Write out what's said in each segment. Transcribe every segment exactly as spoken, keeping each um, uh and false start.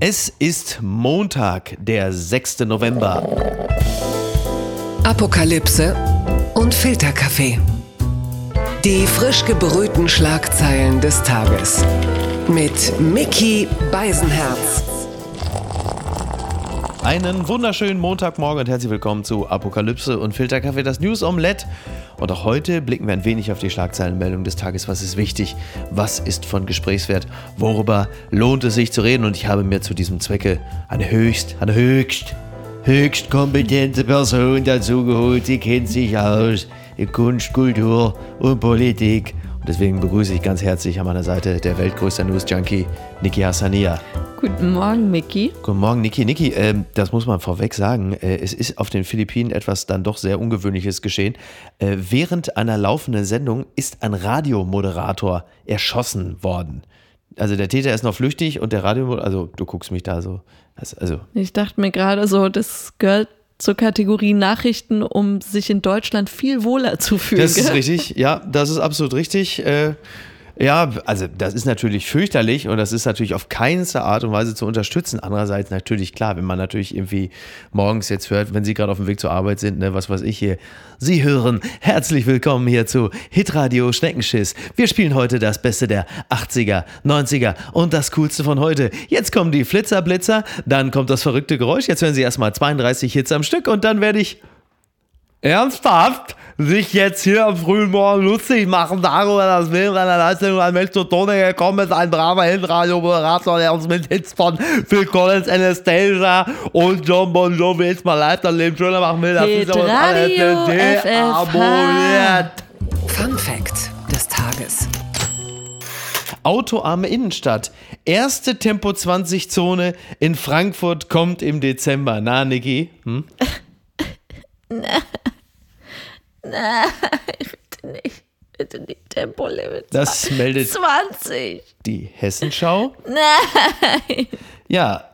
Es ist Montag, der sechster November. Apokalypse und Filterkaffee. Die frisch gebrühten Schlagzeilen des Tages. Mit Micky Beisenherz. Einen wunderschönen Montagmorgen und herzlich willkommen zu Apokalypse und Filterkaffee, das News Omelette. Und auch heute blicken wir ein wenig auf die Schlagzeilenmeldung des Tages. Was ist wichtig? Was ist von Gesprächswert? Worüber lohnt es sich zu reden? Und ich habe mir zu diesem Zwecke eine höchst, eine höchst, höchst kompetente Person dazu geholt. Sie kennt sich aus in Kunst, Kultur und Politik. Und deswegen begrüße ich ganz herzlich an meiner Seite der weltgrößte News-Junkie, Niki Hassania. Guten Morgen, Micky. Guten Morgen, Niki. Niki, äh, das muss man vorweg sagen, äh, es ist auf den Philippinen etwas dann doch sehr Ungewöhnliches geschehen. Äh, während einer laufenden Sendung ist ein Radiomoderator erschossen worden. Also der Täter ist noch flüchtig und der Radiomoderator, also du guckst mich da so, also. Ich dachte mir gerade so, das gehört zur Kategorie Nachrichten, um sich in Deutschland viel wohler zu fühlen. Das ist richtig, ja, das ist absolut richtig. Äh, Ja, also das ist natürlich fürchterlich und das ist natürlich auf keinste Art und Weise zu unterstützen. Andererseits natürlich klar, wenn man natürlich irgendwie morgens jetzt hört, wenn Sie gerade auf dem Weg zur Arbeit sind, ne, was weiß ich hier. Sie hören, herzlich willkommen hier zu Hitradio Schneckenschiss. Wir spielen heute das Beste der achtziger, neunziger und das Coolste von heute. Jetzt kommen die Flitzerblitzer, dann kommt das verrückte Geräusch. Jetzt hören Sie erstmal zweiunddreißig Hits am Stück und dann werde ich ernsthaft sich jetzt hier am frühen Morgen lustig machen darüber, dass während einer Leistung ein Mensch zu Tode gekommen ist, ein braver Hitradio-Moderator, der uns mit Hits von Phil Collins, Anastasia und John Bon Jovi jetzt mal live das Leben schöner machen will. Das Hitradio F F H. Fun Fact des Tages. Autoarme Innenstadt. Erste Tempo zwanzig Zone in Frankfurt kommt im Dezember. Na, Niki? Hm? Nein, bitte nicht. Bitte nicht Tempolimit. Das meldet zwanzig. Die Hessenschau. Nein. Ja.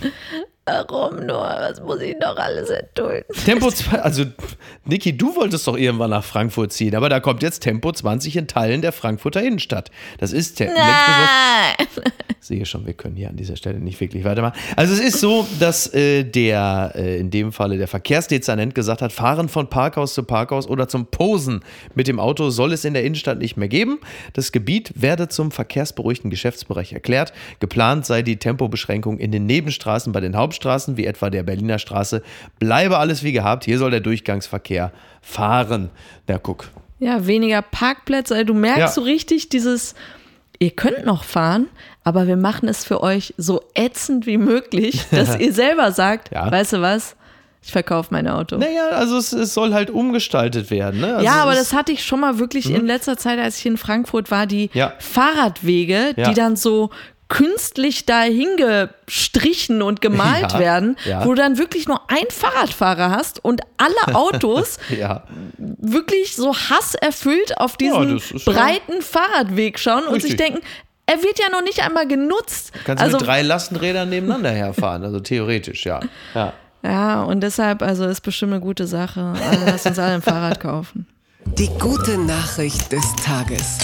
Warum nur? Was muss ich noch alles erdulden? Tempo zwei, also Niki, du wolltest doch irgendwann nach Frankfurt ziehen, aber da kommt jetzt Tempo zwanzig in Teilen der Frankfurter Innenstadt. Das ist Te- Nein. Ich sehe schon, wir können hier an dieser Stelle nicht wirklich weitermachen. Also es ist so, dass äh, der, äh, in dem Falle der Verkehrsdezernent gesagt hat, Fahren von Parkhaus zu Parkhaus oder zum Posen mit dem Auto soll es in der Innenstadt nicht mehr geben. Das Gebiet werde zum verkehrsberuhigten Geschäftsbereich erklärt. Geplant sei die Tempobeschränkung in den Nebenstraßen bei den Hauptstraßen, wie etwa der Berliner Straße. Bleibe alles wie gehabt, hier soll der Durchgangsverkehr fahren. Na, guck. Ja, weniger Parkplätze. Also du merkst Ja. so richtig dieses, ihr könnt noch fahren, aber wir machen es für euch so ätzend wie möglich, dass ihr selber sagt, Ja. weißt du was, ich verkaufe mein Auto. Naja, also es, es soll halt umgestaltet werden. Ne? Also ja, es aber ist, das hatte ich schon mal wirklich in letzter Zeit, als ich in Frankfurt war, die Ja. Fahrradwege, Ja. die dann so künstlich da hingestrichen und gemalt Ja, werden, ja. wo du dann wirklich nur einen Fahrradfahrer hast und alle Autos ja. wirklich so hasserfüllt auf diesen das ist ja breiten Fahrradweg schauen und sich richtig. denken, er wird ja noch nicht einmal genutzt. Kannst also, du mit drei Lastenrädern nebeneinander herfahren, also theoretisch, ja. ja. ja, und deshalb, also ist bestimmt eine gute Sache. Also lass uns alle ein Fahrrad kaufen. Die gute Nachricht des Tages.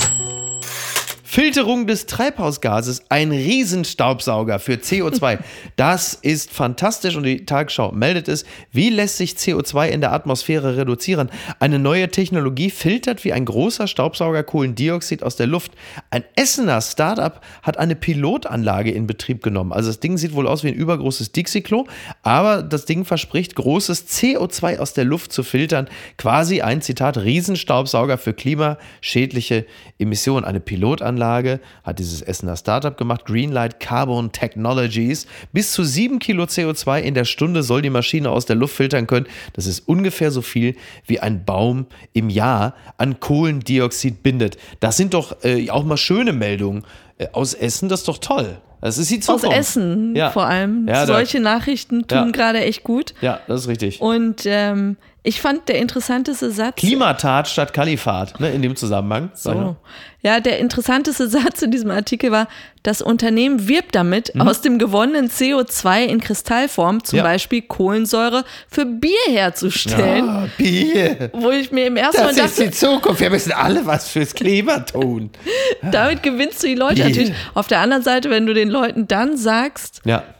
Filterung des Treibhausgases, ein Riesenstaubsauger für C O zwei. Das ist fantastisch und die Tagesschau meldet es. Wie lässt sich C O zwei in der Atmosphäre reduzieren? Eine neue Technologie filtert wie ein großer Staubsauger Kohlendioxid aus der Luft. Ein Essener Startup hat eine Pilotanlage in Betrieb genommen. Also das Ding sieht wohl aus wie ein übergroßes Dixie-Klo, aber das Ding verspricht, großes C O zwei aus der Luft zu filtern. Quasi ein, Zitat, Riesenstaubsauger für klimaschädliche Emissionen. Eine Pilotanlage hat dieses Essener Startup gemacht, Greenlight Carbon Technologies. Bis zu sieben Kilo C O zwei in der Stunde soll die Maschine aus der Luft filtern können. Das ist ungefähr so viel, wie ein Baum im Jahr an Kohlendioxid bindet. Das sind doch äh, auch mal schöne Meldungen äh, aus Essen, das ist doch toll. Das ist die Zukunft. Aus Essen Ja. vor allem. Ja, da- Solche Nachrichten tun Ja. gerade echt gut. Ja, das ist richtig. Und ähm, ich fand der interessanteste Satz. Klimatat statt Kalifat, ne, in dem Zusammenhang. So. Ja, der interessanteste Satz in diesem Artikel war, das Unternehmen wirbt damit, mhm. aus dem gewonnenen C O zwei in Kristallform zum Ja. Beispiel Kohlensäure für Bier herzustellen. Ja, Bier. Wo ich mir im ersten Mal Das ist die dachte, Zukunft. Wir müssen alle was fürs Klima tun. damit gewinnst du die Leute Bier. natürlich. Auf der anderen Seite, wenn du den Leuten dann sagst, Ja.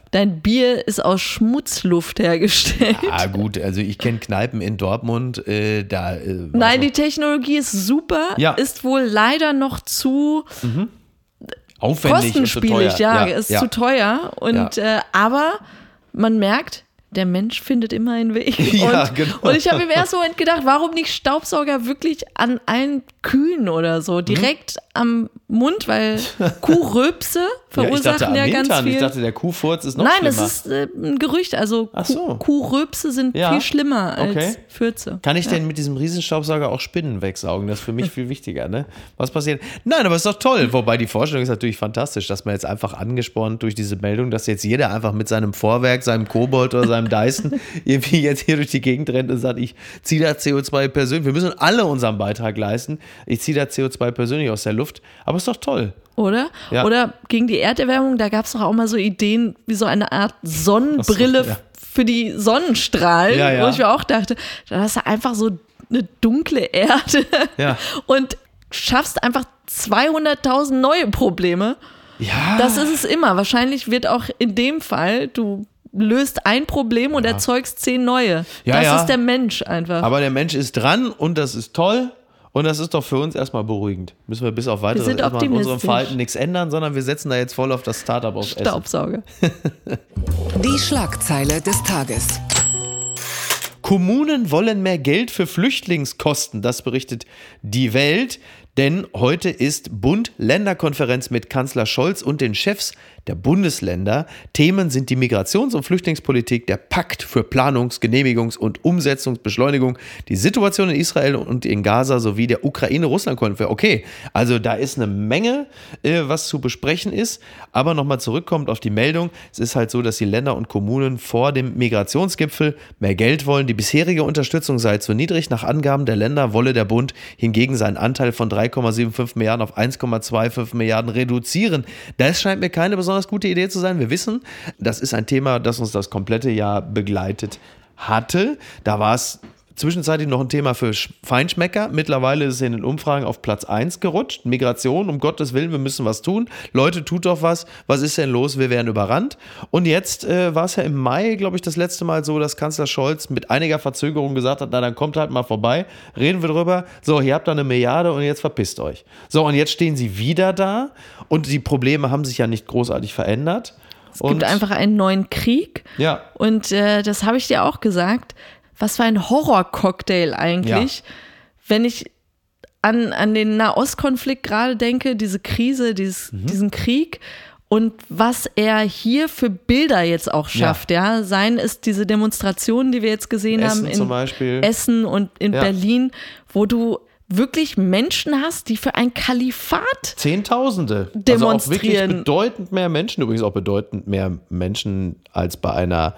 dein Bier ist aus Schmutzluft hergestellt. Ah gut, also ich kenne Kneipen in Dortmund, äh, da... Äh, Nein, die Technologie ist super, ja. ist wohl leider noch zu... Mhm. Aufwendig kostenspielig, und zu teuer. ja, ja, ist ja. zu teuer. Und Ja. äh, aber man merkt, der Mensch findet immer einen Weg. Ja, und, genau. und ich habe im ersten Moment gedacht, warum nicht Staubsauger wirklich an allen Kühen oder so, direkt Mhm. am Mund, weil Kuhrülpse verursachen ja, ja, ich dachte, am ganz Hintern. viel. Ich dachte, der Kuhfurz ist noch Nein, schlimmer. das ist äh, ein Gerücht. Also Ach Kuh, so. Kuhrülpse sind Ja. viel schlimmer als Okay. Fürze. Kann ich denn mit diesem Riesenstaubsauger auch Spinnen wegsaugen? Das ist für mich viel wichtiger, ne? Was passiert? Nein, aber ist doch toll. Wobei die Vorstellung ist natürlich fantastisch, dass man jetzt einfach angespornt durch diese Meldung, dass jetzt jeder einfach mit seinem Vorwerk, seinem Kobold oder seinem Dyson irgendwie jetzt hier durch die Gegend rennt und sagt, ich ziehe da C O zwei persönlich. Wir müssen alle unseren Beitrag leisten. Ich ziehe da C O zwei persönlich aus der Luft. Aber ist doch toll. Oder? Ja. Oder gegen die Erderwärmung, da gab es doch auch mal so Ideen wie so eine Art Sonnenbrille Ach so, ja. für die Sonnenstrahlen, Ja, ja. wo ich mir auch dachte, da hast du einfach so eine dunkle Erde Ja. und schaffst einfach zweihunderttausend neue Probleme. Ja. Das ist es immer. Wahrscheinlich wird auch in dem Fall, du löst ein Problem und erzeugst zehn neue. Ja, das ja. ist der Mensch einfach. Aber der Mensch ist dran und das ist toll. Und das ist doch für uns erstmal beruhigend. Müssen wir bis auf weiteres sind erstmal an unserem optimistisch. Verhalten nichts ändern, sondern wir setzen da jetzt voll auf das Startup aufs Essen. Staubsauger. Die Schlagzeile des Tages. Kommunen wollen mehr Geld für Flüchtlingskosten, das berichtet die Welt. Denn heute ist Bund-Länder-Konferenz mit Kanzler Scholz und den Chefs der Bundesländer. Themen sind die Migrations- und Flüchtlingspolitik, der Pakt für Planungs-, Genehmigungs- und Umsetzungsbeschleunigung, die Situation in Israel und in Gaza sowie der Ukraine-Russland-Konflikt. Okay, also da ist eine Menge, äh, was zu besprechen ist. Aber nochmal zurückkommt auf die Meldung. Es ist halt so, dass die Länder und Kommunen vor dem Migrationsgipfel mehr Geld wollen. Die bisherige Unterstützung sei zu niedrig. Nach Angaben der Länder wolle der Bund hingegen seinen Anteil von drei Komma fünfundsiebzig Milliarden auf eins Komma fünfundzwanzig Milliarden reduzieren. Das scheint mir keine besonders gute Idee zu sein. Wir wissen, das ist ein Thema, das uns das komplette Jahr begleitet hatte. Da war es zwischenzeitlich noch ein Thema für Feinschmecker. Mittlerweile ist es in den Umfragen auf Platz eins gerutscht. Migration, um Gottes Willen, wir müssen was tun. Leute, tut doch was. Was ist denn los? Wir werden überrannt. Und jetzt äh, war es ja im Mai, glaube ich, das letzte Mal so, dass Kanzler Scholz mit einiger Verzögerung gesagt hat, na dann kommt halt mal vorbei, reden wir drüber. So, hier habt ihr eine Milliarde und jetzt verpisst euch. So, und jetzt stehen sie wieder da und die Probleme haben sich ja nicht großartig verändert. Es gibt einfach einen neuen Krieg. Ja. Und äh, das habe ich dir auch gesagt. Was für ein Horrorcocktail eigentlich, Ja. wenn ich an, an den Nahostkonflikt gerade denke, diese Krise, dieses, Mhm. diesen Krieg und was er hier für Bilder jetzt auch schafft. Ja, ja? Seien es diese Demonstrationen, die wir jetzt gesehen Essen haben zum in Beispiel. Essen und in Ja. Berlin, wo du wirklich Menschen hast, die für ein Kalifat Zehntausende. Demonstrieren. Also auch wirklich bedeutend mehr Menschen, übrigens auch bedeutend mehr Menschen als bei einer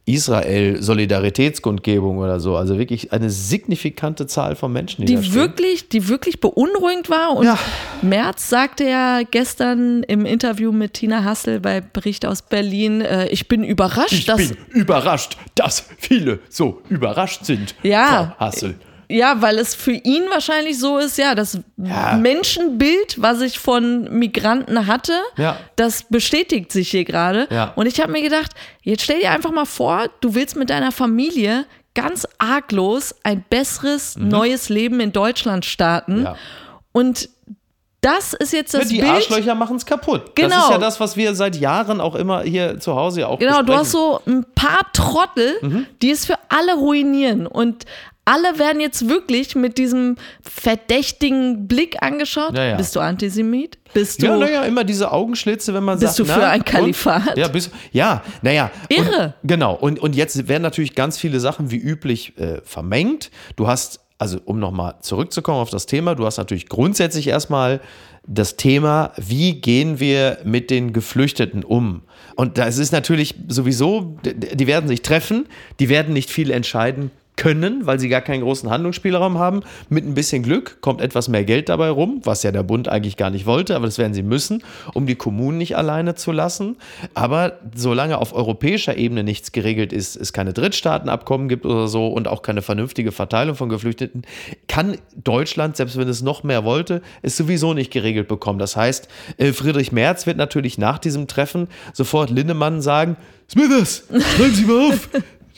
Israel-Solidaritätskundgebung oder so. Also wirklich eine signifikante Zahl von Menschen, die, da die stehen. wirklich, die wirklich beunruhigend war. Und Ja. Merz sagte ja gestern im Interview mit Tina Hassel bei Bericht aus Berlin, äh, ich bin überrascht, Ich dass bin überrascht, dass viele so überrascht sind, Ja. Frau Hassel. ja, weil es für ihn wahrscheinlich so ist, ja, das Ja. Menschenbild, was ich von Migranten hatte, Ja. das bestätigt sich hier gerade. Ja. Und ich habe mir gedacht, jetzt stell dir einfach mal vor, du willst mit deiner Familie ganz arglos ein besseres, neues Leben in Deutschland starten. Mhm. Ja. Und das ist jetzt das Die Bild. Arschlöcher machen es kaputt. Das Genau. ist ja das, was wir seit Jahren auch immer hier zu Hause ja auch Genau, du besprechen. hast so ein paar Trottel, Mhm. die es für alle ruinieren. Und alle werden jetzt wirklich mit diesem verdächtigen Blick angeschaut. Ja, ja. Bist du Antisemit? Bist du. Ja, naja, immer diese Augenschlitze, wenn man Bist sagt, du für na, ein Kalifat? Und, ja, bist, ja, naja. Irre. Und, genau. Und, und jetzt werden natürlich ganz viele Sachen wie üblich äh, vermengt. Du hast, also um nochmal zurückzukommen auf das Thema, du hast natürlich grundsätzlich erstmal das Thema, wie gehen wir mit den Geflüchteten um? Und das ist natürlich sowieso, die werden sich treffen, die werden nicht viel entscheiden können, weil sie gar keinen großen Handlungsspielraum haben. Mit ein bisschen Glück kommt etwas mehr Geld dabei rum, was ja der Bund eigentlich gar nicht wollte, aber das werden sie müssen, um die Kommunen nicht alleine zu lassen. Aber solange auf europäischer Ebene nichts geregelt ist, es keine Drittstaatenabkommen gibt oder so und auch keine vernünftige Verteilung von Geflüchteten, kann Deutschland, selbst wenn es noch mehr wollte, es sowieso nicht geregelt bekommen. Das heißt, Friedrich Merz wird natürlich nach diesem Treffen sofort Linnemann sagen, Smithers, schreiben Sie mal auf.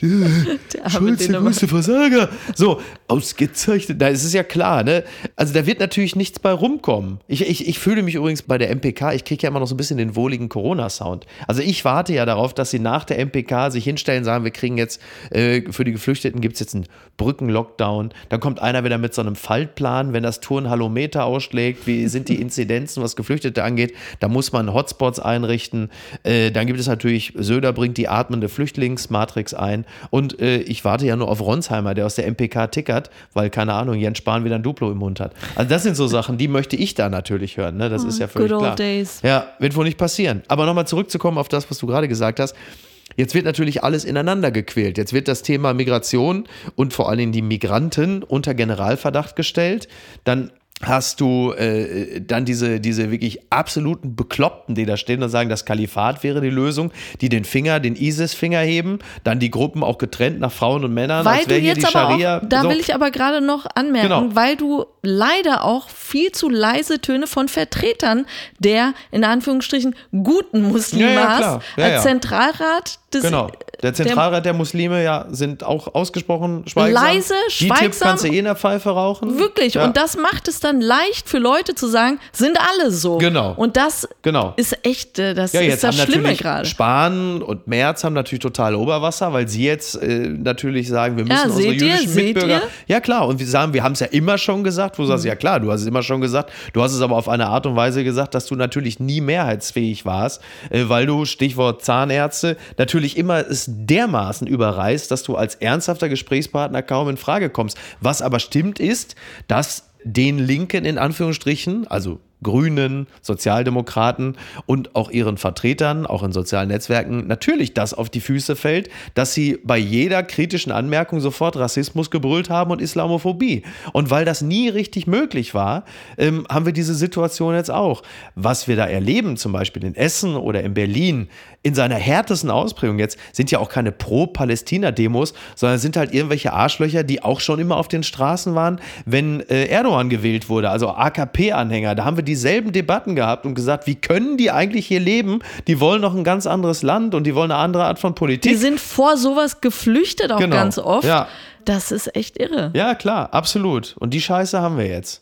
Der Schulz, der größte Versager. So, ausgezeichnet. Na, es ist ja klar, ne? Also da wird natürlich nichts bei rumkommen. Ich, ich, ich fühle mich übrigens bei der M P K, ich kriege ja immer noch so ein bisschen den wohligen Corona-Sound. Also ich warte ja darauf, dass sie nach der M P K sich hinstellen und sagen, wir kriegen jetzt, äh, für die Geflüchteten gibt es jetzt einen Brückenlockdown. Dann kommt einer wieder mit so einem Faltplan, wenn das Turnhallometer ausschlägt, wie sind die Inzidenzen, was Geflüchtete angeht. Da muss man Hotspots einrichten. Äh, dann gibt es natürlich, Söder bringt die atmende Flüchtlingsmatrix ein. Und äh, ich warte ja nur auf Ronsheimer, der aus der M P K tickert, weil, keine Ahnung, Jens Spahn wieder ein Duplo im Mund hat. Also das sind so Sachen, die möchte ich da natürlich hören. Ne? Das oh, ist ja völlig good old klar. Days. Ja, wird wohl nicht passieren. Aber nochmal zurückzukommen auf das, was du gerade gesagt hast. Jetzt wird natürlich alles ineinander gequält. Jetzt wird das Thema Migration und vor allen Dingen die Migranten unter Generalverdacht gestellt. Dann hast du äh, dann diese, diese wirklich absoluten Bekloppten, die da stehen und sagen, das Kalifat wäre die Lösung, die den Finger, den ISIS-Finger heben, dann die Gruppen auch getrennt nach Frauen und Männern, weil als wäre hier die Scharia. Auch, da so. will ich aber gerade noch anmerken, genau. weil du leider auch viel zu leise Töne von Vertretern der, in Anführungsstrichen, guten Muslime ja, ja, hast, klar. Ja, als ja. Zentralrat des Genau. Der Zentralrat der, der Muslime ja sind auch ausgesprochen schweigsam. Leise, schweigsam. Die Tipps kannst du eh in der Pfeife rauchen. Wirklich. Ja. Und das macht es dann leicht für Leute zu sagen, sind alle so. Genau. Und das genau. ist echt, das ja, ist das Schlimme gerade. Spahn und Merz haben natürlich total Oberwasser, weil sie jetzt äh, natürlich sagen, wir müssen ja, unsere seht jüdischen ihr, seht Mitbürger. Ihr? Ja klar, und wir sagen, wir haben es ja immer schon gesagt, wo du sagst, ja klar, du hast es immer schon gesagt, du hast es aber auf eine Art und Weise gesagt, dass du natürlich nie mehrheitsfähig warst, äh, weil du, Stichwort Zahnärzte, natürlich immer es dermaßen überreißt, dass du als ernsthafter Gesprächspartner kaum in Frage kommst. Was aber stimmt ist, dass den Linken in Anführungsstrichen, also Grünen, Sozialdemokraten und auch ihren Vertretern, auch in sozialen Netzwerken, natürlich das auf die Füße fällt, dass sie bei jeder kritischen Anmerkung sofort Rassismus gebrüllt haben und Islamophobie. Und weil das nie richtig möglich war, ähm, haben wir diese Situation jetzt auch. Was wir da erleben, zum Beispiel in Essen oder in Berlin, in seiner härtesten Ausprägung jetzt, sind ja auch keine Pro-Palästina-Demos, sondern sind halt irgendwelche Arschlöcher, die auch schon immer auf den Straßen waren, wenn äh, Erdogan gewählt wurde, also A K P-Anhänger. Da haben wir dieselben Debatten gehabt und gesagt, wie können die eigentlich hier leben? Die wollen noch ein ganz anderes Land und die wollen eine andere Art von Politik. Die sind vor sowas geflüchtet auch genau. ganz oft. Ja. Das ist echt irre. Ja, klar, absolut. Und die Scheiße haben wir jetzt.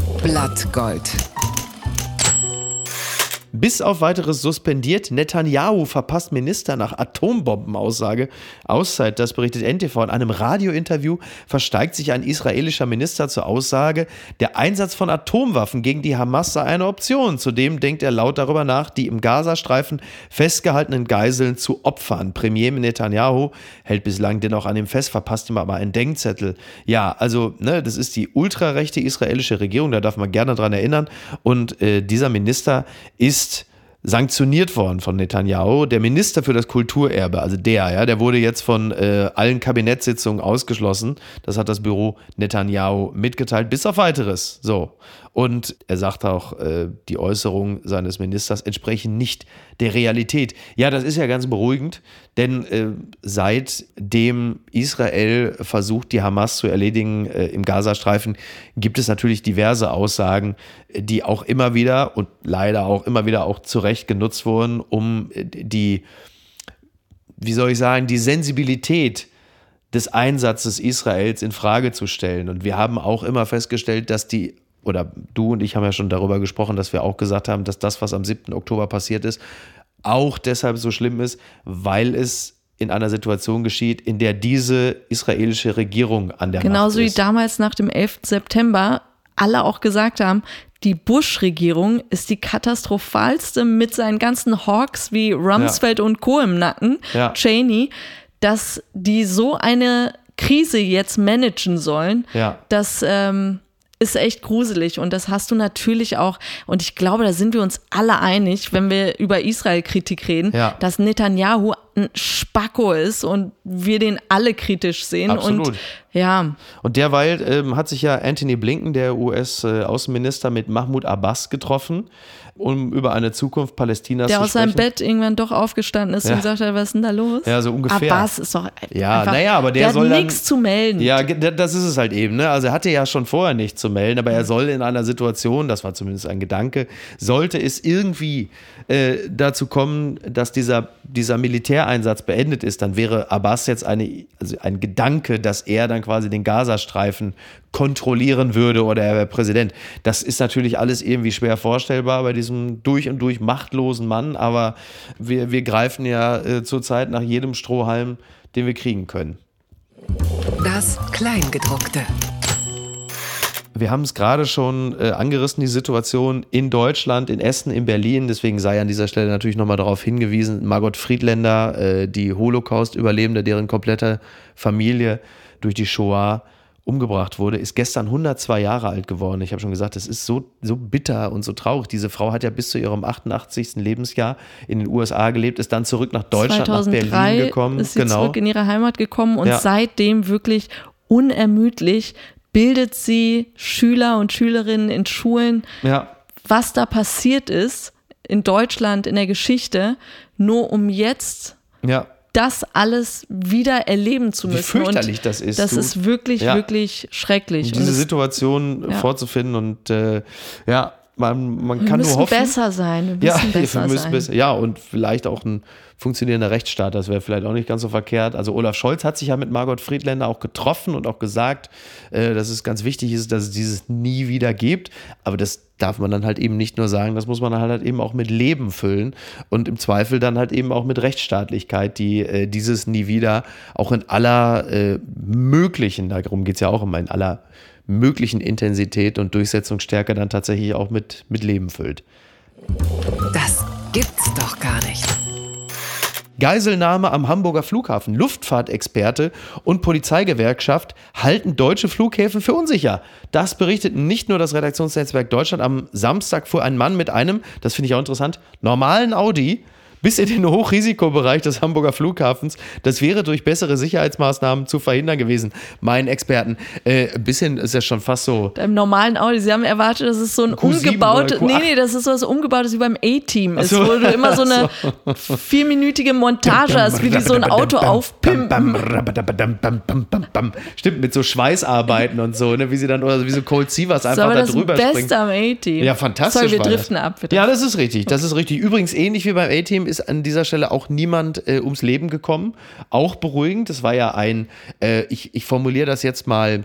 Blattgold. Bis auf weiteres suspendiert. Netanyahu verpasst Minister nach Atombombenaussage. Auszeit, das berichtet N T V. In einem Radiointerview versteigt sich ein israelischer Minister zur Aussage, der Einsatz von Atomwaffen gegen die Hamas sei eine Option. Zudem denkt er laut darüber nach, die im Gazastreifen festgehaltenen Geiseln zu opfern. Premier Netanyahu hält bislang dennoch an ihm fest, verpasst ihm aber einen Denkzettel. Ja, also, ne, das ist die ultrarechte israelische Regierung, da darf man gerne dran erinnern. Und äh, dieser Minister ist sanktioniert worden von Netanyahu. Der Minister für das Kulturerbe, also der, ja, der wurde jetzt von äh, allen Kabinettssitzungen ausgeschlossen. Das hat das Büro Netanyahu mitgeteilt, bis auf weiteres. So. Und er sagt auch, äh, die Äußerungen seines Ministers entsprechen nicht der Realität. Ja, das ist ja ganz beruhigend, denn äh, seitdem Israel versucht, die Hamas zu erledigen äh, im Gazastreifen, gibt es natürlich diverse Aussagen, die auch immer wieder und leider auch immer wieder auch zu Recht genutzt wurden, um die, wie soll ich sagen, die Sensibilität des Einsatzes Israels in Frage zu stellen. Und wir haben auch immer festgestellt, dass die oder du und ich haben ja schon darüber gesprochen, dass wir auch gesagt haben, dass das, was am siebten Oktober passiert ist, auch deshalb so schlimm ist, weil es in einer Situation geschieht, in der diese israelische Regierung an der Genauso Macht ist. Genauso wie damals nach dem elften September alle auch gesagt haben, die Bush-Regierung ist die katastrophalste mit seinen ganzen Hawks wie Rumsfeld ja. und Co. im Nacken, ja. Cheney, dass die so eine Krise jetzt managen sollen, ja. dass ähm, ist echt gruselig und das hast du natürlich auch und ich glaube, da sind wir uns alle einig, wenn wir über Israel-Kritik reden, ja. dass Netanyahu ein Spacko ist und wir den alle kritisch sehen. Absolut. Und ja. Und derweil ähm, hat sich ja Anthony Blinken, der U S-Außenminister, mit Mahmoud Abbas getroffen, um über eine Zukunft Palästinas der zu sprechen. Der aus seinem Bett irgendwann doch aufgestanden ist ja. und gesagt hat, was ist denn da los? Ja, so ungefähr. Abbas ist doch ja, einfach, naja, aber der, der soll hat nichts zu melden. Ja, das ist es halt eben. Ne? Also er hatte ja schon vorher nichts zu melden, aber er soll in einer Situation, das war zumindest ein Gedanke, sollte es irgendwie äh, dazu kommen, dass dieser, dieser Militär Militäreinsatz beendet ist, dann wäre Abbas jetzt eine, also ein Gedanke, dass er dann quasi den Gazastreifen kontrollieren würde oder er wäre Präsident. Das ist natürlich alles irgendwie schwer vorstellbar bei diesem durch und durch machtlosen Mann, aber wir, wir greifen ja äh, zurzeit nach jedem Strohhalm, den wir kriegen können. Das Kleingedruckte. Wir haben es gerade schon äh, angerissen, die Situation in Deutschland, in Essen, in Berlin. Deswegen sei an dieser Stelle natürlich nochmal darauf hingewiesen, Margot Friedländer, äh, die Holocaust-Überlebende, deren komplette Familie durch die Shoah umgebracht wurde, ist gestern hundertzwei Jahre alt geworden. Ich habe schon gesagt, es ist so, so bitter und so traurig. Diese Frau hat ja bis zu ihrem achtundachtzigsten Lebensjahr in den U S A gelebt, ist dann zurück nach Deutschland, nach Berlin gekommen. Ist sie genau. zurück in ihre Heimat gekommen und ja. seitdem wirklich unermüdlich bildet sie Schüler und Schülerinnen in Schulen, ja. was da passiert ist in Deutschland, in der Geschichte, nur um jetzt ja. das alles wieder erleben zu müssen. Wie fürchterlich und das ist. Das du. ist wirklich, ja. wirklich schrecklich. Und diese und Situation ja. vorzufinden und äh, ja, man, man wir kann nur hoffen. Wir müssen besser sein. Wir müssen ja, besser wir müssen sein. Besser, ja, und vielleicht auch ein funktionierender Rechtsstaat, das wäre vielleicht auch nicht ganz so verkehrt. Also Olaf Scholz hat sich ja mit Margot Friedländer auch getroffen und auch gesagt, äh, dass es ganz wichtig ist, dass es dieses nie wieder gibt. Aber das darf man dann halt eben nicht nur sagen, das muss man halt eben auch mit Leben füllen und im Zweifel dann halt eben auch mit Rechtsstaatlichkeit, die äh, dieses nie wieder auch in aller äh, möglichen, darum geht es ja auch immer, in aller möglichen Intensität und Durchsetzungsstärke dann tatsächlich auch mit, mit Leben füllt. Das gibt's doch gar nicht. Geiselnahme am Hamburger Flughafen. Luftfahrtexperte und Polizeigewerkschaft halten deutsche Flughäfen für unsicher. Das berichteten nicht nur das Redaktionsnetzwerk Deutschland. Am Samstag fuhr ein Mann mit einem, das finde ich auch interessant, normalen Audi bis in den Hochrisikobereich des Hamburger Flughafens. Das wäre durch bessere Sicherheitsmaßnahmen zu verhindern gewesen. Meinen Experten. Äh, ein bisschen ist ja schon fast so. Beim normalen Audi, sie haben erwartet, dass es so ein Q sieben umgebautes, oder Q acht. nee, nee, das ist so was umgebautes wie beim A-Team ist, so. wo du immer so eine so. vierminütige Montage hast, wie die so ein Auto aufpimpen. Stimmt, mit so Schweißarbeiten und so, ne, wie sie dann, oder wie so Cold Seavers einfach so, da das drüber Beste springen. am A-Team. Ja, fantastisch. Sorry, wir war driften das. ab. Bitte. Ja, das ist richtig, das ist richtig. Übrigens, ähnlich wie beim A-Team ist an dieser Stelle auch niemand äh, ums Leben gekommen. Auch beruhigend. Das war ja ein, äh, ich, ich formuliere das jetzt mal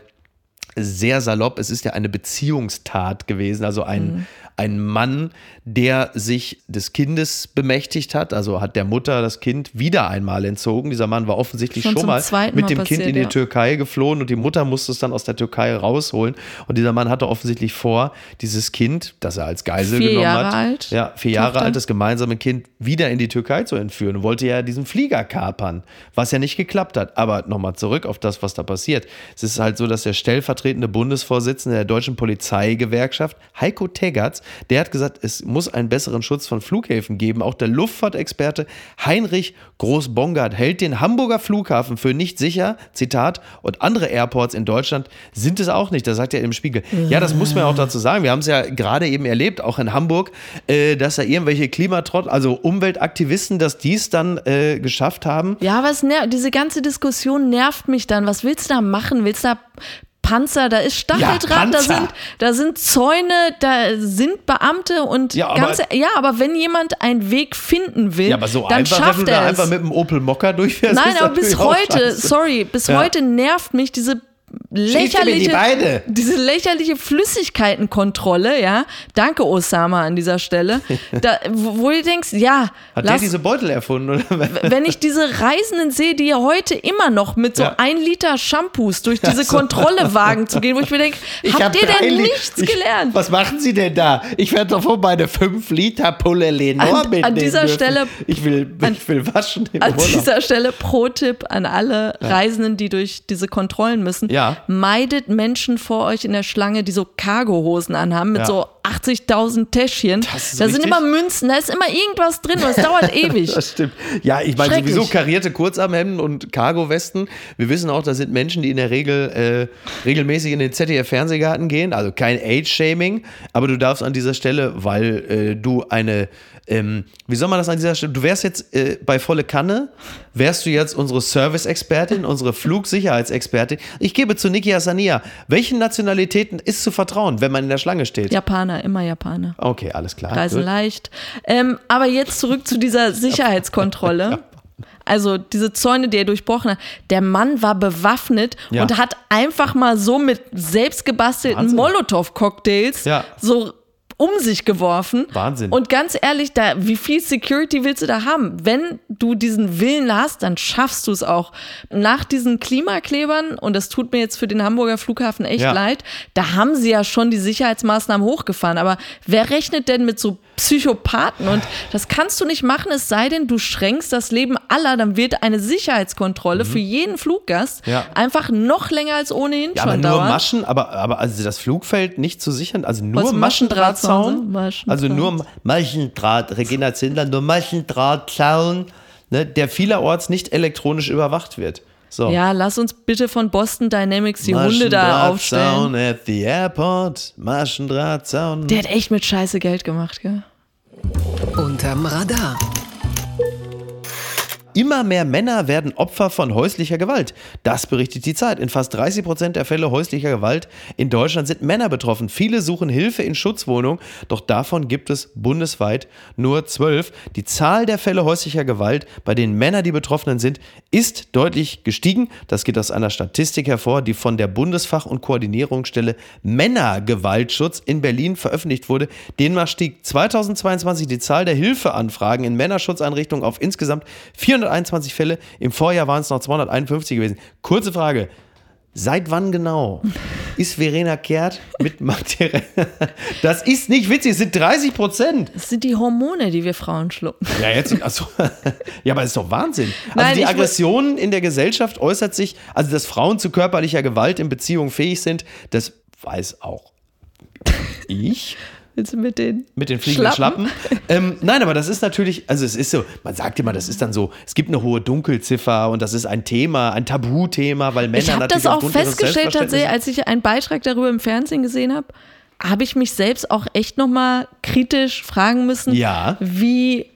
sehr salopp, es ist ja eine Beziehungstat gewesen, also ein, mhm. ein Mann, der sich des Kindes bemächtigt hat, also hat der Mutter das Kind wieder einmal entzogen. Dieser Mann war offensichtlich schon, schon mal mit dem passiert, Kind in die ja. Türkei geflohen und die Mutter musste es dann aus der Türkei rausholen und dieser Mann hatte offensichtlich vor, dieses Kind, das er als Geisel vier genommen Jahre hat, alt, ja, vier Tochter. Jahre alt, das gemeinsame Kind wieder in die Türkei zu entführen und wollte ja diesen Flieger kapern, was ja nicht geklappt hat. Aber nochmal zurück auf das, was da passiert. Es ist halt so, dass der stellvertretende Bundesvorsitzende der Deutschen Polizeigewerkschaft, Heiko Teggerts, der hat gesagt, es muss einen besseren Schutz von Flughäfen geben. Auch der Luftfahrtexperte Heinrich Groß-Bongard hält den Hamburger Flughafen für nicht sicher, Zitat, und andere Airports in Deutschland sind es auch nicht. Das sagt er im Spiegel. Ja, das muss man ja auch dazu sagen. Wir haben es ja gerade eben erlebt, auch in Hamburg, äh, dass da irgendwelche Klimatrott, also Umweltaktivisten, dass die es dann äh, geschafft haben. Ja, aber es ner- diese ganze Diskussion nervt mich dann. Was willst du da machen? Willst du da Panzer, da ist Stacheldraht, ja, da sind, da sind Zäune, da sind Beamte und ja, aber, ganze, ja, aber wenn jemand einen Weg finden will, ja, aber so dann einfach, schafft wenn du er da es. einfach mit dem Opel Mokka durchfährst. Nein, aber bis heute, sorry, bis ja. heute nervt mich diese lächerliche, die diese lächerliche Flüssigkeitenkontrolle, ja. Danke, Osama, an dieser Stelle. Da, wo, wo du denkst, ja. Hat lass, der diese Beutel erfunden? Oder? Wenn ich diese Reisenden sehe, die ja heute immer noch mit so ja. ein Liter Shampoos durch diese so. Kontrolle wagen zu gehen, wo ich mir denke, habt ihr denn nichts ich, gelernt? Was machen Sie denn da? Ich werde doch wohl meine fünf Liter Pulle Lenore mitnehmen An dieser dürfen. Stelle, ich will, an, ich will waschen. Im an Urlaub. dieser Stelle Pro-Tipp an alle ja. Reisenden, die durch diese Kontrollen müssen. Ja. Meidet Menschen vor euch in der Schlange, die so Cargohosen anhaben mit ja. so achtzigtausend Täschchen. Da richtig? sind immer Münzen, da ist immer irgendwas drin und es dauert ewig. Das stimmt. Ja, ich meine sowieso karierte Kurzarmhemden und Cargo-Westen. Wir wissen auch, das sind Menschen, die in der Regel äh, regelmäßig in den Z D F-Fernsehgarten gehen. Also kein Age-Shaming, aber du darfst an dieser Stelle, weil äh, du eine Ähm, wie soll man das an dieser Stelle? Du wärst jetzt äh, bei Volle Kanne, wärst du jetzt unsere Service-Expertin, unsere Flugsicherheitsexpertin. Ich gebe zu Niki Hassania. Welchen Nationalitäten ist zu vertrauen, wenn man in der Schlange steht? Japaner, immer Japaner. Okay, alles klar. Reisen leicht. Ähm, aber jetzt zurück zu dieser Sicherheitskontrolle. Also diese Zäune, die er durchbrochen hat. Der Mann war bewaffnet Ja. und hat einfach mal so mit selbstgebastelten Wahnsinn. Molotow-Cocktails Ja. so um sich geworfen. Wahnsinn. Und ganz ehrlich, da, wie viel Security willst du da haben? Wenn du diesen Willen hast, dann schaffst du es auch. Nach diesen Klimaklebern, und das tut mir jetzt für den Hamburger Flughafen echt Ja. leid, da haben sie ja schon die Sicherheitsmaßnahmen hochgefahren. Aber wer rechnet denn mit so Psychopathen? Und das kannst du nicht machen, es sei denn, du schränkst das Leben aller, dann wird eine Sicherheitskontrolle für jeden Fluggast Ja. einfach noch länger als ohnehin Ja, schon aber nur dauern. Maschen, aber, aber also das Flugfeld nicht zu sichern, also nur Was, Maschendrahtzaun, Maschendrahtzaun? also nur Maschendraht, Regina Zindler, nur Maschendrahtzaun, ne, der vielerorts nicht elektronisch überwacht wird. So. Ja, lass uns bitte von Boston Dynamics die Hunde da aufstellen. Maschendrahtzaun at the airport, Maschendrahtzaun. Der hat echt mit Scheiße Geld gemacht, gell? Unterm Radar. Immer mehr Männer werden Opfer von häuslicher Gewalt. Das berichtet die Zeit. In fast dreißig Prozent der Fälle häuslicher Gewalt in Deutschland sind Männer betroffen. Viele suchen Hilfe in Schutzwohnungen, doch davon gibt es bundesweit nur zwölf. Die Zahl der Fälle häuslicher Gewalt, bei denen Männer die Betroffenen sind, ist deutlich gestiegen. Das geht aus einer Statistik hervor, die von der Bundesfach- und Koordinierungsstelle Männergewaltschutz in Berlin veröffentlicht wurde. Demnach stieg zweitausendzweiundzwanzig die Zahl der Hilfeanfragen in Männerschutzeinrichtungen auf insgesamt vierhunderteinundzwanzig Fälle. Im Vorjahr waren es noch zweihunderteinundfünfzig gewesen. Kurze Frage. Seit wann genau ist Verena Kehrt mit Magdalena? Das ist nicht witzig, es sind dreißig Prozent. Das sind die Hormone, die wir Frauen schlucken. Ja, jetzt, achso. Ja, aber das ist doch Wahnsinn. Also Nein, die ich Aggression in der Gesellschaft äußert sich, also dass Frauen zu körperlicher Gewalt in Beziehungen fähig sind, das weiß auch ich. Willst du mit den Mit den fliegenden Schlappen. Schlappen? Ähm, nein, aber das ist natürlich, also es ist so, man sagt immer, das ist dann so, es gibt eine hohe Dunkelziffer und das ist ein Thema, ein Tabuthema, weil Männer Ich habe natürlich das auch aufgrund ihres festgestellt, tatsächlich, Selbstverständnisses- als ich einen Beitrag darüber im Fernsehen gesehen habe, habe ich mich selbst auch echt nochmal kritisch fragen müssen, Ja. wie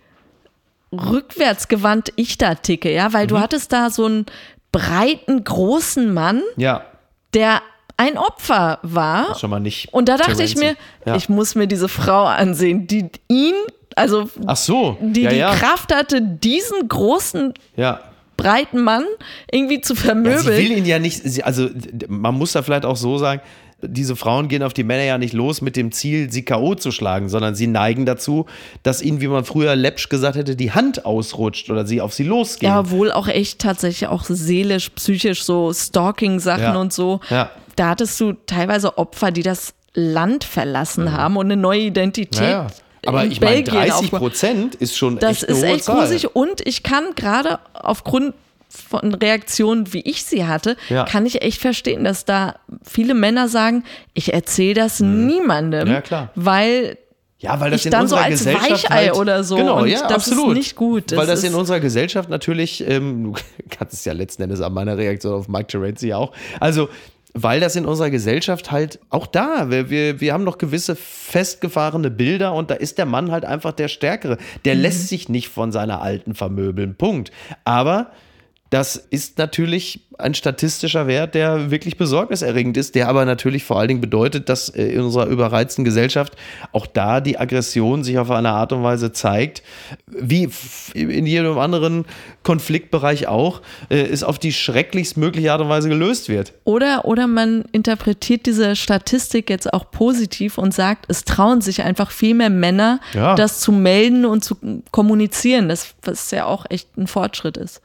rückwärtsgewandt ich da ticke, ja, weil Mhm. du hattest da so einen breiten, großen Mann, Ja, der ein Opfer war. schon mal nicht. Und da dachte ich mir, Terenzi. Ja. ich muss mir diese Frau ansehen, die ihn, also Ach so, die ja, die ja. Kraft hatte, diesen großen, ja. breiten Mann irgendwie zu Ja, sie vermöbeln. will ihn ja nicht, sie, also man muss da vielleicht auch so sagen, diese Frauen gehen auf die Männer ja nicht los mit dem Ziel, sie K O zu schlagen, sondern sie neigen dazu, dass ihnen, wie man früher läppsch gesagt hätte, die Hand ausrutscht oder sie auf sie losgehen. Ja, wohl auch echt tatsächlich auch seelisch, psychisch so Stalking-Sachen Ja. und so. Ja. Da hattest du teilweise Opfer, die das Land verlassen haben und eine neue Identität. Ja, ja. Aber in ich meine, Belgien dreißig aufgebaut. Prozent ist schon Das echt eine ist hohe echt Zahl. gruselig und ich kann gerade aufgrund von Reaktionen, wie ich sie hatte, Ja. kann ich echt verstehen, dass da viele Männer sagen, ich erzähle das niemandem, Mhm. Ja, klar. weil Ja, weil das ich in dann so unserer als Gesellschaft Weichei halt, oder so Genau, und ja, das ist absolut. nicht gut. Weil Das das in ist- unserer Gesellschaft natürlich, ähm, du kannst es ja letzten Endes an meiner Reaktion auf Mike Terenzi auch, also weil das in unserer Gesellschaft halt auch da, wir, wir, wir haben noch gewisse festgefahrene Bilder und da ist der Mann halt einfach der Stärkere. Der Mhm. lässt sich nicht von seiner Alten vermöbeln, Punkt. Aber das ist natürlich ein statistischer Wert, der wirklich besorgniserregend ist, der aber natürlich vor allen Dingen bedeutet, dass äh, in unserer überreizten Gesellschaft auch da die Aggression sich auf eine Art und Weise zeigt, wie f- in jedem anderen Konfliktbereich auch, äh, es auf die schrecklichst mögliche Art und Weise gelöst wird. Oder, oder man interpretiert diese Statistik jetzt auch positiv und sagt, es trauen sich einfach viel mehr Männer, Ja. das zu melden und zu kommunizieren, das, was ja auch echt ein Fortschritt ist.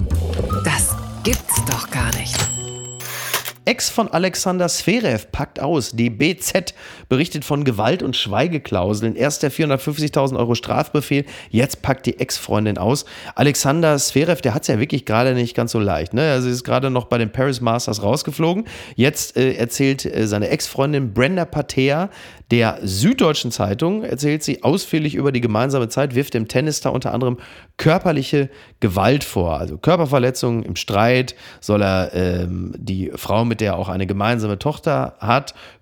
Das gibt's doch gar nicht. Ex von Alexander Zverev packt aus. Die B Z berichtet von Gewalt- und Schweigeklauseln. Erst der vierhundertfünfzigtausend Euro Strafbefehl, jetzt packt die Ex-Freundin aus. Alexander Zverev, der hat es ja wirklich gerade nicht ganz so leicht. Ne? Also ist gerade noch bei den Paris Masters rausgeflogen. Jetzt äh, erzählt äh, seine Ex-Freundin Brenda Patea der Süddeutschen Zeitung, erzählt sie ausführlich über die gemeinsame Zeit, wirft dem Tennisstar unter anderem körperliche Gewalt vor. Also Körperverletzungen im Streit soll er ähm, die Frau, mit der er auch eine gemeinsame Tochter hat,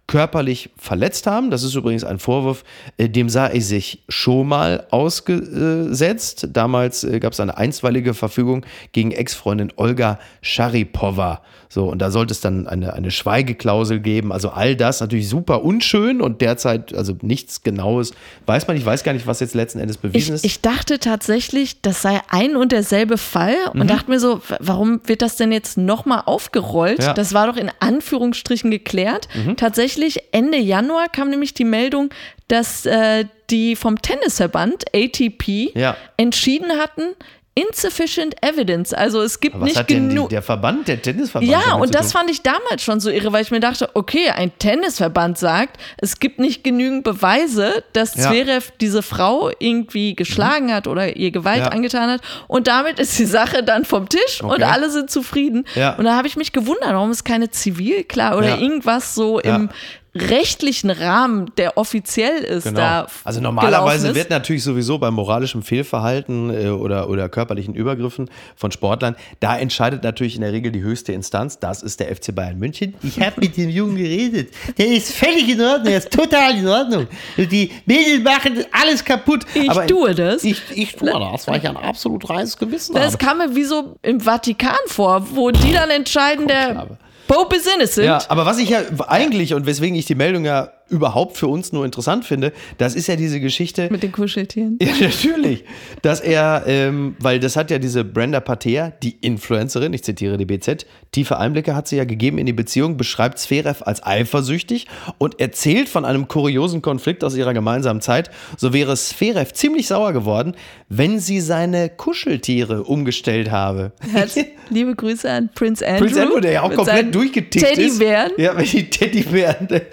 körperlich verletzt haben. Das ist übrigens ein Vorwurf, äh, dem sah er sich schon mal ausgesetzt. Damals äh, gab es eine einstweilige Verfügung gegen Ex-Freundin Olga Scharipowa. So, und da sollte es dann eine, eine Schweigeklausel geben. Also all das natürlich super unschön und derzeit, also nichts Genaues, weiß man. Ich weiß gar nicht, was jetzt letzten Endes bewiesen ich, ist. Ich dachte tatsächlich, das sei ein und derselbe Fall und Mhm. dachte mir so, w- warum wird das denn jetzt nochmal aufgerollt? Ja. Das war doch in Anführungsstrichen geklärt. Mhm. Tatsächlich Ende Januar kam nämlich die Meldung, dass äh, die vom Tennisverband A T P Ja. entschieden hatten, insufficient evidence. Also es gibt Was nicht hat denn die, genug. der Verband, der Tennisverband? Ja, damit und zu das tun? fand ich damals schon so irre, weil ich mir dachte, okay, ein Tennisverband sagt, es gibt nicht genügend Beweise, dass Ja. Zverev diese Frau irgendwie geschlagen hat oder ihr Gewalt Ja. angetan hat. Und damit ist die Sache dann vom Tisch und Okay. alle sind zufrieden. Ja. Und da habe ich mich gewundert, warum es keine Zivilklage oder Ja. irgendwas so Ja. im rechtlichen Rahmen, der offiziell ist, Genau. da Also gelaufen normalerweise ist. wird natürlich sowieso bei moralischem Fehlverhalten äh, oder, oder körperlichen Übergriffen von Sportlern, da entscheidet natürlich in der Regel die höchste Instanz, das ist der F C Bayern München. Ich habe mit dem Jungen geredet, der ist völlig in Ordnung, der ist total in Ordnung. Die Medien machen alles kaputt. Ich Aber tue das. Ich, ich tue das, weil ich ein absolut reines Gewissen Das habe. kam mir wie so im Vatikan vor, wo die dann entscheiden, der habe. Pope is innocent. Ja, aber was ich ja eigentlich und weswegen ich die Meldung ja überhaupt für uns nur interessant finde, das ist ja diese Geschichte. Mit den Kuscheltieren. Ja, natürlich. Dass er, ähm, weil das hat ja diese Brenda Patea, die Influencerin, ich zitiere die B Z, tiefe Einblicke hat sie ja gegeben in die Beziehung, beschreibt Zverev als eifersüchtig und erzählt von einem kuriosen Konflikt aus ihrer gemeinsamen Zeit. So wäre Zverev ziemlich sauer geworden, wenn sie seine Kuscheltiere umgestellt habe. Hat, liebe Grüße an Prince Andrew. Prince Andrew, der ja auch mit komplett seinen durchgetickt Teddybären. ist. Ja, wenn die Teddybären. Äh,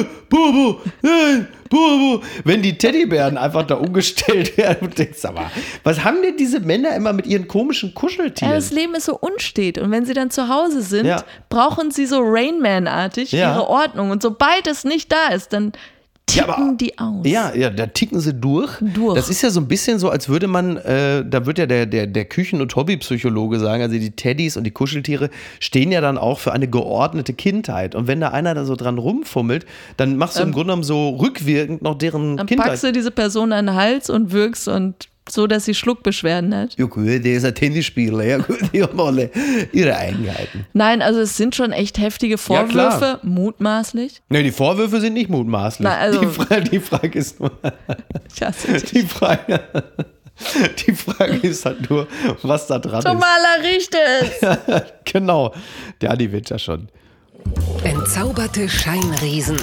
Bubu, nein, Bubu. Wenn die Teddybären einfach da umgestellt werden und denkst, aber was haben denn diese Männer immer mit ihren komischen Kuscheltieren? Ja, das Leben ist so unstet und wenn sie dann zu Hause sind, Ja. brauchen sie so Rain Man-artig Ja. ihre Ordnung und sobald es nicht da ist, dann ticken Ja, aber- die aus. Ja, ja, da ticken sie durch. Durch. Das ist ja so ein bisschen so, als würde man, äh, da wird ja der, der, der Küchen- und Hobbypsychologe sagen, also die Teddys und die Kuscheltiere stehen ja dann auch für eine geordnete Kindheit. Und wenn da einer da so dran rumfummelt, dann machst du im Grunde genommen so rückwirkend noch deren Dann Kindheit. packst du diese Person an den Hals und wirkst und so, dass sie Schluckbeschwerden hat. Ja gut, der ist ein Tennisspieler, ja gut, die haben alle ihre Eigenheiten. Nein, also es sind schon echt heftige Ja, klar. Vorwürfe, mutmaßlich. Ne, die Vorwürfe sind nicht mutmaßlich. Na, also- die, Frage, die Frage ist nur, Ich hasse dich. die Frage, die Frage ist halt nur, was da dran Tomala riecht es. ist. Genau, der Adi wird ja schon. Entzauberte Scheinriesen.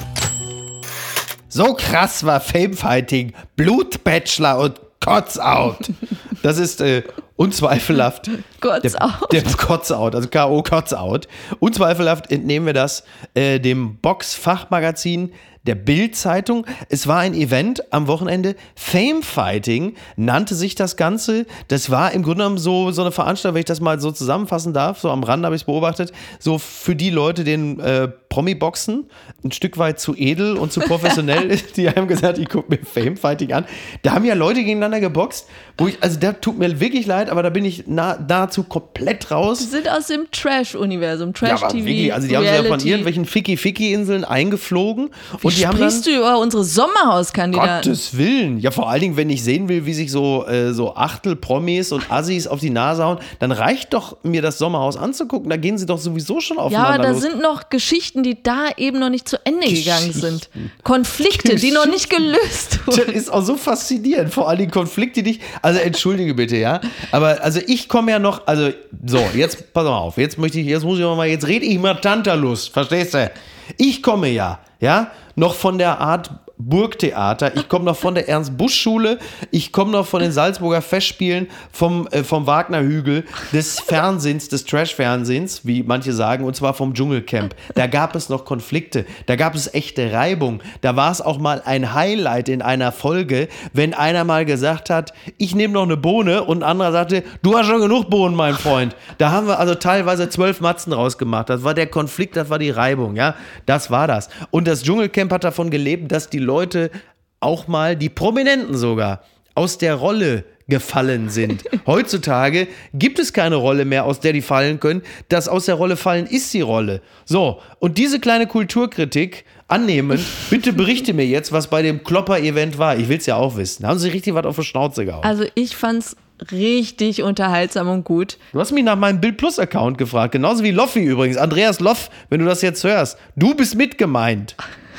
So krass war Famefighting, Blutbachelor und Kotzout. Das ist äh, unzweifelhaft. Kotzout. Der, der Kotzout, also K O Kotzout. Unzweifelhaft entnehmen wir das äh, dem Box-Fachmagazin der Bild-Zeitung. Es war ein Event am Wochenende. Famefighting nannte sich das Ganze. Das war im Grunde genommen so, so eine Veranstaltung, wenn ich das mal so zusammenfassen darf, so am Rand habe ich es beobachtet, so für die Leute, denen äh, Promi-Boxen ein Stück weit zu edel und zu professionell ist. Die haben gesagt, ich gucke mir Famefighting an. Da haben ja Leute gegeneinander geboxt, wo ich, also da tut mir wirklich leid, aber da bin ich nah, nahezu komplett Die raus. sind aus dem Trash-Universum, Ja, aber Trash-T V, wirklich, also die haben sich ja von Reality. irgendwelchen Ficky-Ficky-Inseln eingeflogen. Wie Und die haben sprichst dann, du über unsere Sommerhauskandidaten? Gottes Willen. Ja, vor allen Dingen, wenn ich sehen will, wie sich so, äh, so Achtel-Promis und Assis auf die Nase hauen, dann reicht doch, mir das Sommerhaus anzugucken. Da gehen sie doch sowieso schon Ja, aufeinander aber da los. sind noch Geschichten, die da eben noch nicht zu Ende gegangen sind. Konflikte, die noch nicht gelöst Das wurden. ist auch so faszinierend, vor allen Dingen Konflikte, die ich, also entschuldige bitte, ja, aber also ich komme ja noch, also so, jetzt pass mal auf, jetzt möchte ich, jetzt muss ich mal, jetzt rede ich mal Tantalus, verstehst du? Ich komme ja, ja, noch von der Art Burgtheater, ich komme noch von der Ernst-Busch-Schule, ich komme noch von den Salzburger Festspielen, vom, äh, vom Wagner-Hügel, des Fernsehens, des Trash-Fernsehens, wie manche sagen, und zwar vom Dschungelcamp. Da gab es noch Konflikte, da gab es echte Reibung, da war es auch mal ein Highlight in einer Folge, wenn einer mal gesagt hat, ich nehme noch eine Bohne und ein anderer sagte, du hast schon genug Bohnen, mein Freund. Da haben wir also teilweise zwölf Matzen rausgemacht. Das war der Konflikt, das war die Reibung, ja, das war das. Und das Dschungelcamp hat davon gelebt, dass die Leute auch mal, die Prominenten sogar, aus der Rolle gefallen sind. Heutzutage gibt es keine Rolle mehr, aus der die fallen können. Das aus der Rolle fallen ist die Rolle. So, und diese kleine Kulturkritik annehmend, bitte berichte mir jetzt, was bei dem Klopper-Event war. Ich will es ja auch wissen. Da haben sie richtig was auf die Schnauze gehauen. Also ich fand's richtig unterhaltsam und gut. Du hast mich nach meinem Bild Plus Account gefragt, genauso wie Loffi übrigens. Andreas Loff, wenn du das jetzt hörst, du bist mitgemeint.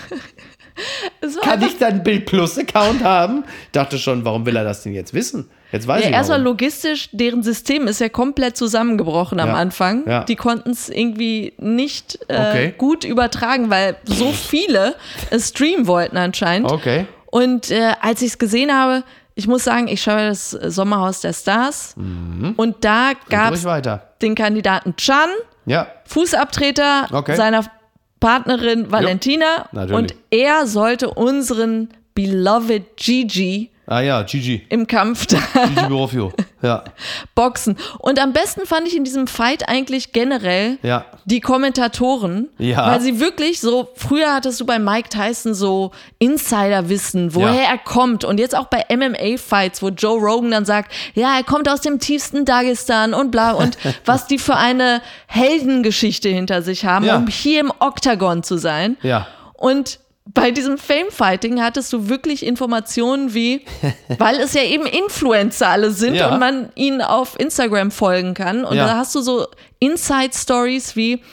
Kann ich deinen Bild Plus Account haben? Ich dachte schon, warum will er das denn jetzt wissen? Jetzt weiß ja, ich erstmal warum. Logistisch, deren System ist ja komplett zusammengebrochen am Ja. Anfang. Ja. Die konnten es irgendwie nicht äh, Okay. gut übertragen, weil so viele es streamen wollten anscheinend. Okay. Und äh, als ich es gesehen habe, ich muss sagen, ich schaue das Sommerhaus der Stars Mhm. und da gab Ruhig es weiter. den Kandidaten Can, Ja. Fußabtreter Okay. seiner Partnerin Valentina natürlich. und er sollte unseren beloved Gigi Ah ja, Gigi. im Kampf da Gigi Borofio. Ja. boxen. Und am besten fand ich in diesem Fight eigentlich generell Ja. die Kommentatoren, Ja. weil sie wirklich so, früher hattest du bei Mike Tyson so Insiderwissen, woher Ja. er kommt und jetzt auch bei M M A-Fights, wo Joe Rogan dann sagt, ja, er kommt aus dem tiefsten Dagestan und bla und was die für eine Heldengeschichte hinter sich haben, Ja. um hier im Oktagon zu sein. Ja. Und bei diesem Fame-Fighting hattest du wirklich Informationen wie, weil es ja eben Influencer alle sind Ja. und man ihnen auf Instagram folgen kann. Und Ja. da hast du so Inside-Stories wie,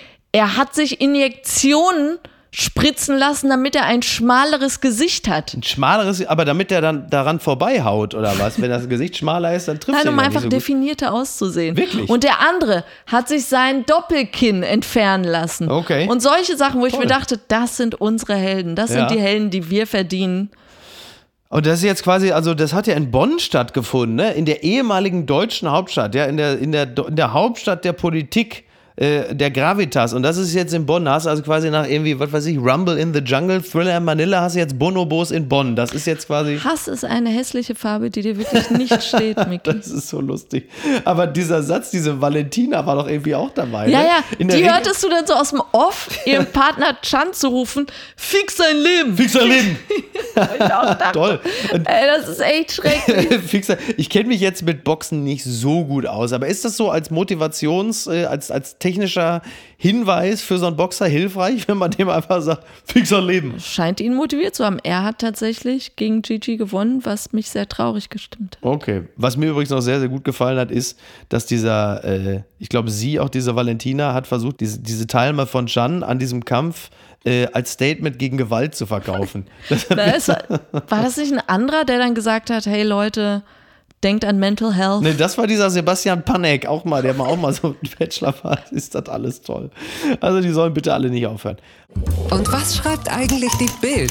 er hat sich Injektionen spritzen lassen, damit er ein schmaleres Gesicht hat. Ein schmaleres, aber damit der dann daran vorbeihaut oder was? Wenn das Gesicht schmaler ist, dann trifft Nein, er um ja einfach nicht so gut. definierter auszusehen. Wirklich? Und der andere hat sich sein Doppelkinn entfernen lassen. Okay. Und solche Sachen, wo ich Toll. mir dachte, das sind unsere Helden. Das Ja. sind die Helden, die wir verdienen. Und das ist jetzt quasi, also das hat ja in Bonn stattgefunden, ne? In der ehemaligen deutschen Hauptstadt, ja, in der, in der, in der Hauptstadt der Politik, äh, der Gravitas. Und das ist jetzt in Bonn. Da hast du also quasi nach irgendwie, was weiß ich, Rumble in the Jungle, Thriller in Manila, hast du jetzt Bonobos in Bonn. Das ist jetzt quasi. Hass ist eine hässliche Farbe, die dir wirklich nicht steht, Micky. Das ist so lustig. Aber dieser Satz, diese Valentina war doch irgendwie auch dabei. Ja, ne? ja, In der die Regel- hörtest du dann so aus dem Off, ihrem Partner Chan zu rufen, fix dein Leben. Fixer Leben. Ich auch dachte, Toll. Und ey, das ist echt schrecklich. Fixer. Ich kenne mich jetzt mit Boxen nicht so gut aus, aber ist das so als Motivations-, äh, als, als technischer Hinweis für so einen Boxer hilfreich, wenn man dem einfach sagt, Fixer Leben? Scheint ihn motiviert zu haben. Er hat tatsächlich gegen Gigi gewonnen, was mich sehr traurig gestimmt hat. Okay. Was mir übrigens noch sehr, sehr gut gefallen hat, ist, dass dieser, äh, ich glaube, sie, auch diese Valentina, hat versucht, diese, diese Teilnehmer von Can an diesem Kampf äh, als Statement gegen Gewalt zu verkaufen. Das, Da ist, war das nicht ein anderer, der dann gesagt hat, hey Leute, denkt an Mental Health? Ne, das war dieser Sebastian Panek, auch mal, der mal auch mal so einen Bachelor war. Ist das alles toll. Also die sollen bitte alle nicht aufhören. Und was schreibt eigentlich die Bild?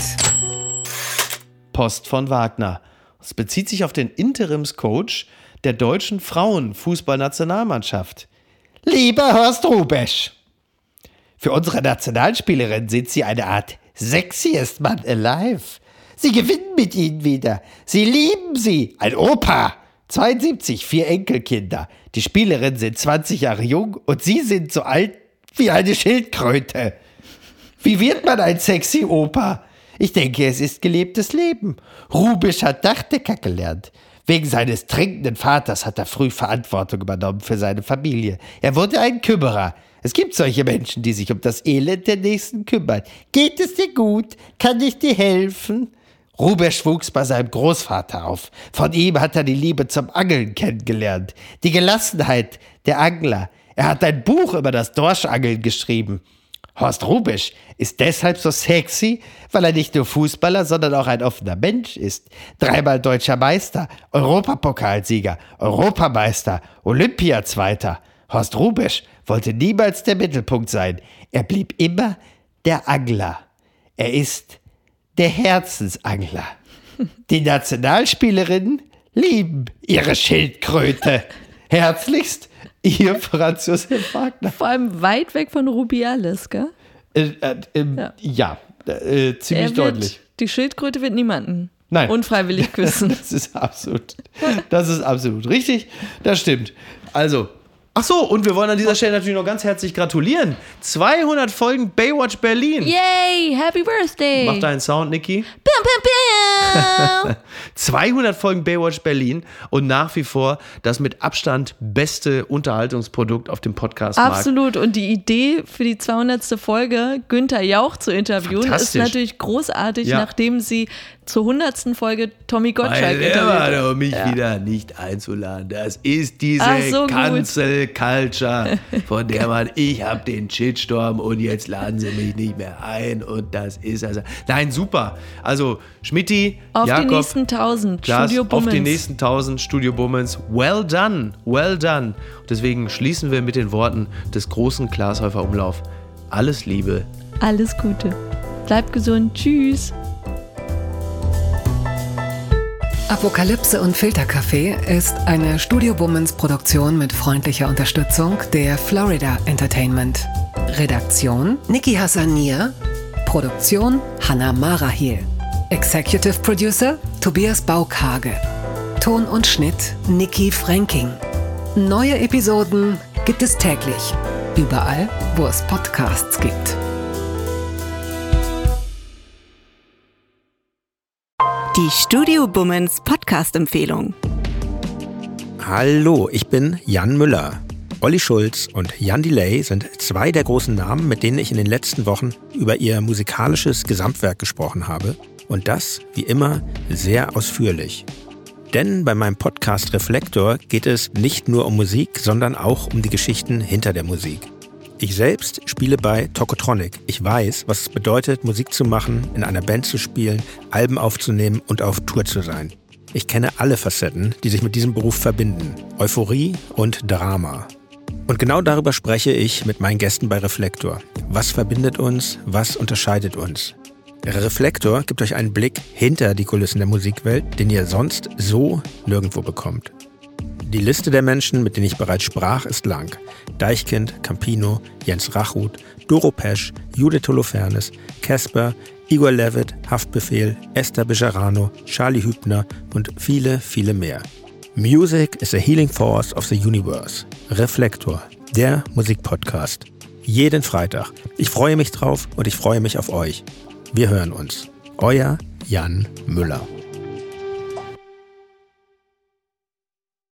Post von Wagner. Es bezieht sich auf den Interimscoach der deutschen Frauenfußballnationalmannschaft. Lieber Horst Rubesch, für unsere Nationalspielerin sind Sie eine Art sexiest man alive. Sie gewinnen mit Ihnen wieder. Sie lieben Sie. Ein Opa. zweiundsiebzig, vier Enkelkinder. Die Spielerinnen sind zwanzig Jahre jung und Sie sind so alt wie eine Schildkröte. Wie wird man ein sexy Opa? Ich denke, es ist gelebtes Leben. Rubisch hat Dachdecker gelernt. Wegen seines trinkenden Vaters hat er früh Verantwortung übernommen für seine Familie. Er wurde ein Kümmerer. Es gibt solche Menschen, die sich um das Elend der Nächsten kümmern. Geht es dir gut? Kann ich dir helfen? Rubesch wuchs bei seinem Großvater auf. Von ihm hat er die Liebe zum Angeln kennengelernt. Die Gelassenheit der Angler. Er hat ein Buch über das Dorschangeln geschrieben. Horst Rubesch ist deshalb so sexy, weil er nicht nur Fußballer, sondern auch ein offener Mensch ist. Dreimal deutscher Meister, Europapokalsieger, Europameister, Olympiazweiter. Horst Rubesch wollte niemals der Mittelpunkt sein. Er blieb immer der Angler. Er ist der Herzensangler. Die Nationalspielerinnen lieben ihre Schildkröte. Herzlichst, Ihr Franz Josef Wagner. Vor allem weit weg von Rubiales, gell? Äh, äh, ähm, ja, Ja. ja äh, ziemlich Er wird, deutlich. Die Schildkröte wird niemanden Nein. unfreiwillig küssen. Das ist absolut, das ist absolut richtig. Das stimmt. Also, Ach so, und wir wollen an dieser Stelle natürlich noch ganz herzlich gratulieren. zweihundert Folgen Baywatch Berlin. Yay, Happy Birthday. Mach deinen Sound, Niki. Pium, pium, pium. zweihundert Folgen Baywatch Berlin und nach wie vor das mit Abstand beste Unterhaltungsprodukt auf dem Podcast-Markt. Absolut. Und die Idee für die zweihundertste Folge, Günther Jauch zu interviewen, ist natürlich großartig, ja. nachdem sie zur hundertsten Folge Tommy Gottschalk interviewt hat. Um mich ja. wieder nicht einzuladen. Das ist diese so Cancel Culture, von der man, ich habe den Shitstorm und jetzt laden sie mich nicht mehr ein und das ist also. Nein, super. Also Schmitty, auf Jakob, die nächsten tausend Klaas, Studio Bummens. Auf die nächsten tausend Studio Bummens. Well done, well done. Und deswegen schließen wir mit den Worten des großen Klaas Häufer Umlauf. Alles Liebe. Alles Gute. Bleibt gesund. Tschüss. Apokalypse und Filterkaffee ist eine Studio Bummens Produktion mit freundlicher Unterstützung der Florida Entertainment. Redaktion Niki Hassanier. Produktion Hannah Marahil. Executive Producer Tobias Baukhage. Ton und Schnitt Niki Fränking. Neue Episoden gibt es täglich. Überall, wo es Podcasts gibt. Die Studio Bummens Podcast-Empfehlung. Hallo, ich bin Jan Müller. Olli Schulz und Jan Delay sind zwei der großen Namen, mit denen ich in den letzten Wochen über ihr musikalisches Gesamtwerk gesprochen habe. Und das, wie immer, sehr ausführlich. Denn bei meinem Podcast Reflektor geht es nicht nur um Musik, sondern auch um die Geschichten hinter der Musik. Ich selbst spiele bei Tokotronic. Ich weiß, was es bedeutet, Musik zu machen, in einer Band zu spielen, Alben aufzunehmen und auf Tour zu sein. Ich kenne alle Facetten, die sich mit diesem Beruf verbinden. Euphorie und Drama. Und genau darüber spreche ich mit meinen Gästen bei Reflektor. Was verbindet uns? Was unterscheidet uns? Reflektor gibt euch einen Blick hinter die Kulissen der Musikwelt, den ihr sonst so nirgendwo bekommt. Die Liste der Menschen, mit denen ich bereits sprach, ist lang. Deichkind, Campino, Jens Rachut, Doro Pesch, Judith Holofernes, Casper, Igor Levit, Haftbefehl, Esther Bejarano, Charlie Hübner und viele, viele mehr. Music is a healing force of the universe. Reflektor, der Musikpodcast. Jeden Freitag. Ich freue mich drauf und ich freue mich auf euch. Wir hören uns. Euer Jan Müller.